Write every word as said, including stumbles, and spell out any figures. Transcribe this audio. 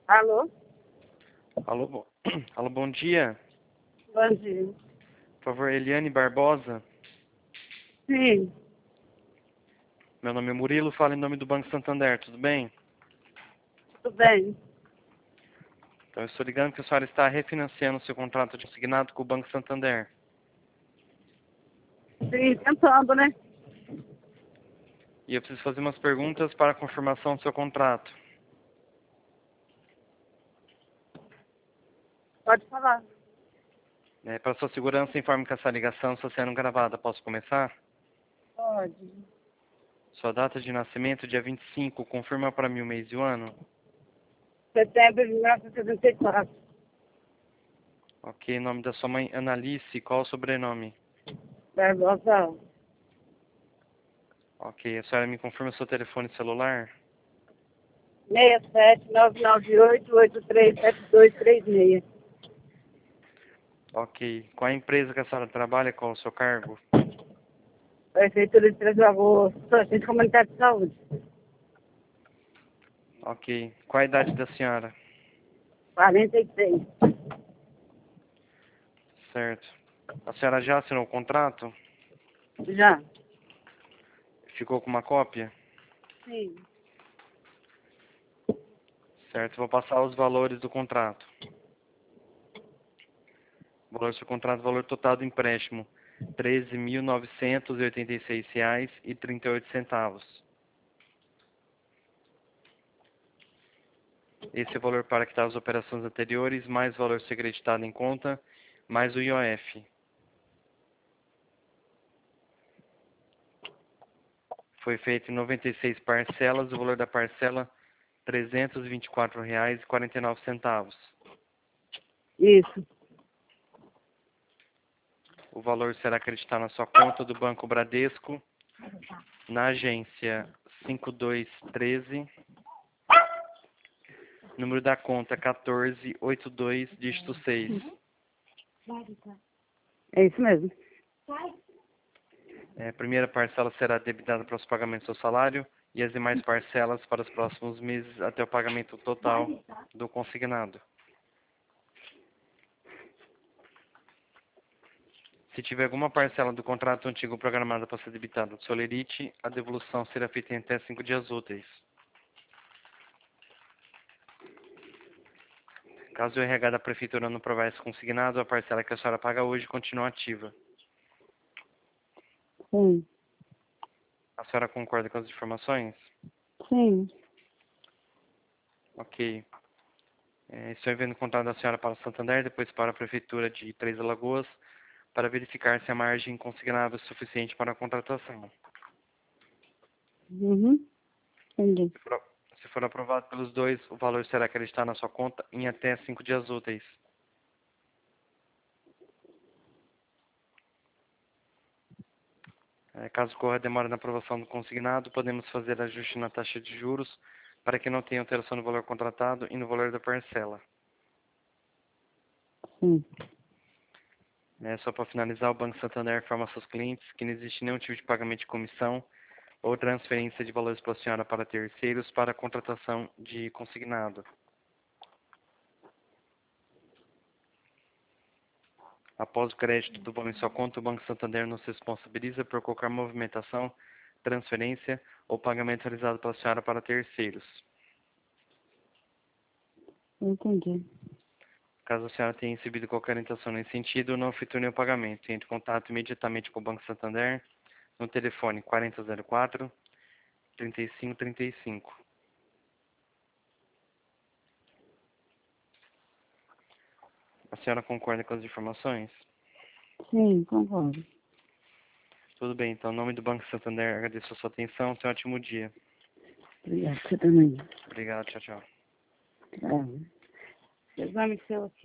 Alô? Alô, bo... Alô, bom dia. Bom dia. Por favor, Eliane Barbosa. Sim, Meu nome é Murilo, falo em nome do Banco Santander, tudo bem? tudo bem. Então, eu estou ligando que a senhora está refinanciando seu contrato de consignado com o Banco Santander. Sim, tentando, né? E eu preciso fazer umas perguntas para a confirmação do seu contrato. Pode falar. É, para sua segurança, informe que essa ligação está sendo gravada. Posso começar? Pode. Sua data de nascimento, dia vinte e cinco, confirma para mim o mês e o ano. Setembro de mil novecentos e setenta e quatro. Ok, nome da sua mãe, Analice, qual o sobrenome? Barbosa. Ok, a senhora me confirma seu telefone celular? seis sete nove nove oito oito três sete dois três seis. Ok, qual a empresa que a senhora trabalha, qual o seu cargo? Prefeitura de Três Lagoas. Centro Comunitário de Saúde. Ok, qual a idade da senhora? quarenta e seis. Certo. A senhora já assinou o contrato? Já? Ficou com uma cópia? Sim. Certo, vou passar os valores do contrato. O valor do seu contrato, valor total do empréstimo, treze mil novecentos e oitenta e seis reais e trinta e oito centavos. Esse é o valor para quitar as operações anteriores, mais o valor ser creditado em conta, mais o I O F. Foi feito em noventa e seis parcelas, o valor da parcela, trezentos e vinte e quatro reais e quarenta e nove centavos. Isso. O valor será acreditado na sua conta do Banco Bradesco, na agência cinco dois um três, número da conta quatorze oitenta e dois, dígito seis. É isso mesmo. É, a primeira parcela será debitada para os pagamentos do seu salário e as demais parcelas para os próximos meses até o pagamento total do consignado. Se tiver alguma parcela do contrato antigo programada para ser debitada do Solerite, a devolução será feita em até cinco dias úteis. Caso o R H da Prefeitura não aprovar esse consignado, a parcela que a senhora paga hoje continua ativa. Sim. A senhora concorda com as informações? Sim. Ok. É, estou enviando o contrato da senhora para o Santander, depois para a Prefeitura de Três Alagoas, para verificar se a margem consignável é suficiente para a contratação. Uhum. Entendi. Se for, se for aprovado pelos dois, o valor será acreditado na sua conta em até cinco dias úteis. É, caso ocorra demora na aprovação do consignado, podemos fazer ajuste na taxa de juros para que não tenha alteração no valor contratado e no valor da parcela. Sim. É, só para finalizar, o Banco Santander informa aos seus clientes que não existe nenhum tipo de pagamento de comissão ou transferência de valores para a senhora para terceiros para a contratação de consignado. Após o crédito do valor em sua conta, o Banco Santander não se responsabiliza por qualquer movimentação, transferência ou pagamento realizado pela senhora para terceiros. Entendi. Caso a senhora tenha recebido qualquer orientação nesse sentido, não efetue nenhum pagamento. Entre em contato imediatamente com o Banco Santander no telefone quarenta zero quatro, trinta e cinco trinta e cinco. A senhora concorda com as informações? Sim, concordo. Tudo bem, então, em nome do Banco Santander, agradeço a sua atenção. Tenha um ótimo dia. Obrigado. Você também. Obrigado, tchau, tchau. É. Exame seu aqui.